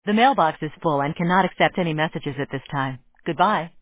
The mailbox is full and cannot accept any messages at this time. Goodbye.